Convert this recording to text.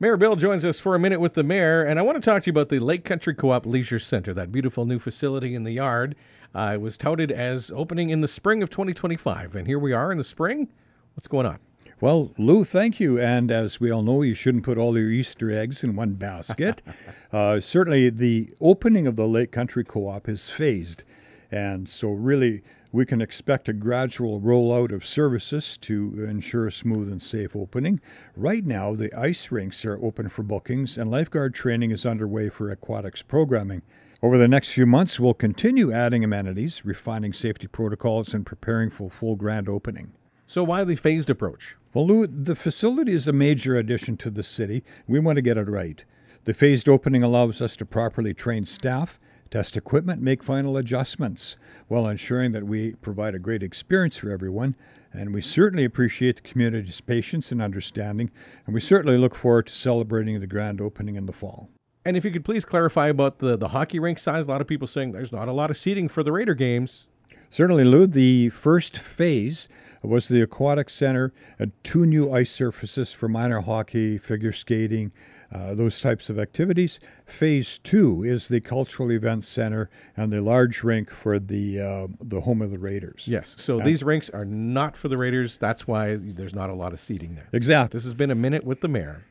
Mayor Bill joins us for a minute with the mayor, and I want to talk to you about the Lake Country Co-op Leisure Center, that beautiful new facility in the yard. It was touted as opening in the spring of 2025, and here we are in the spring. What's going on? Well, Lou, thank you. And as we all know, you shouldn't put all your Easter eggs in one basket. Certainly, the opening of the Lake Country Co-op is phased. And so really, we can expect a gradual rollout of services to ensure a smooth and safe opening. Right now, the ice rinks are open for bookings, and lifeguard training is underway for aquatics programming. Over the next few months, we'll continue adding amenities, refining safety protocols, and preparing for full grand opening. So why the phased approach? Well, Lou, the facility is a major addition to the city. We want to get it right. The phased opening allows us to properly train staff, test equipment, make final adjustments, while ensuring that we provide a great experience for everyone. And we certainly appreciate the community's patience and understanding, and we certainly look forward to celebrating the grand opening in the fall. And if you could please clarify about the hockey rink size. A lot of people saying there's not a lot of seating for the Raider games. Certainly, Lou. The first phase was the aquatic center, 2 new ice surfaces for minor hockey, figure skating, those types of activities. Phase 2 is the cultural events center and the large rink for the home of the Raiders. Yes, so these rinks are not for the Raiders. That's why there's not a lot of seating there. Exactly. This has been A Minute with the Mayor.